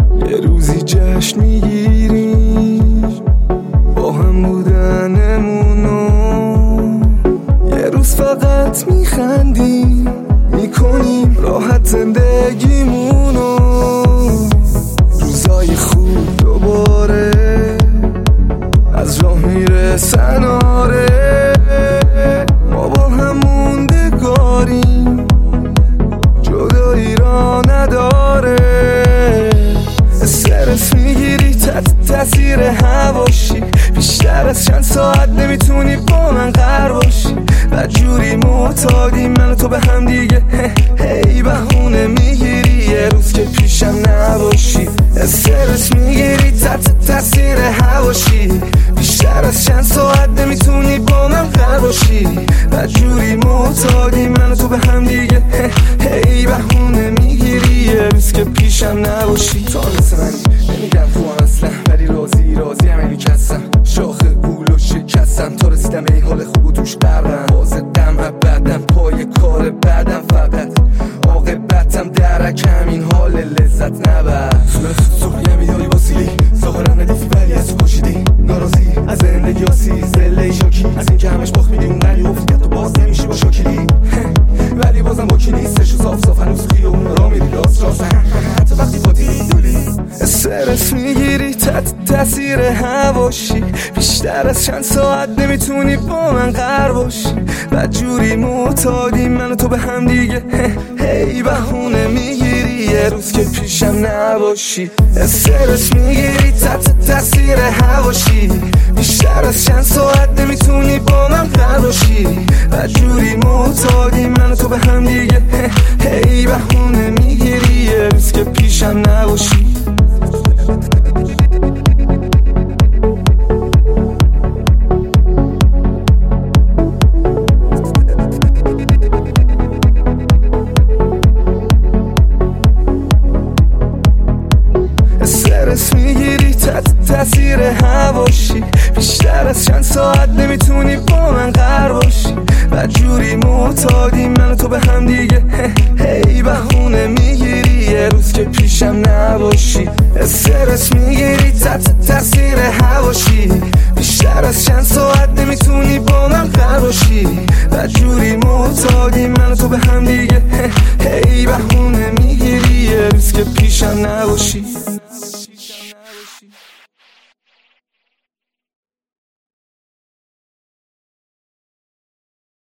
یه روزی جشن میگیریم با هم بودنمونو، یه روز فقط میخندیم میکنیم راحت زندگیمونو. روزای خوب دوباره از راه میرسن، آره ما با هم موندگاریم، جدایی را نداره. استرس میگیری تاثیر هواشی، بیشتر از چند ساعت نمیتونی با من قرار باشی. بدجوری معتادیم من و تو به هم دیگه، هی بهونه میگیری یه روز که پیشم نباشی. استرس میگیری تاثیر هواشی، بیشتر از چند ساعت نمیتونی با من قرار باشی. بدجوری معتادیم من و تو به هم دیگه، هی بهونه میگیری یه روز که پیشم نباشی. تو مثل منی نمیگم تو اصلا، ولی راضی همینی که هستم. شاخ گول و شکستم تا رسیدم به این حال خوب و توش غرقم. بازدم ابدم پای کار بعدم، فقط عاقبتم درکم این حال لذت نبر. صبح یه میداری با سیلی ظاهرم ندیفی ولی از تو پاشیدی. ناراضی از زندگی آسی زله شاکی، از این که همش باخت میدی اون قلی افتی تو باز نمیشی با شاکیلی. ولی بازم با کی نیستش و صاف هنوز خیابون را میری راست حتی وقتی خودی دولی. استرس میگیری تاثیر هواشی، بیشتر از چند ساعت نمیتونی با من قرار باشی. بدجوری معتادیم من و تو به هم دیگه، هی بهونه میگیری یه روز که پیشم نباشی. استرس میگیری تاثیر هواشی، بیشتر از چند ساعت نمیتونی با من قرار باشی. بدجوری معتادیم من و تو به هم دیگه، هی بهونه میگیری یه روز که پیشم نباشی. استرس میگیری تاثیر هواشی، بیشتر از چند ساعت نمیتونی با من قرار باشی. بدجوری معتادیم من و تو به هم دیگه، هی بهونه میگیری یه روز که پیشم نباشی. استرس میگیری تاثیر هواشی، بیشتر از چند ساعت نمیتونی با من قرار باشی. بدجوری معتادیم من و تو به هم دیگه، هی بهونه میگیری یه روز که پیشم نباشی.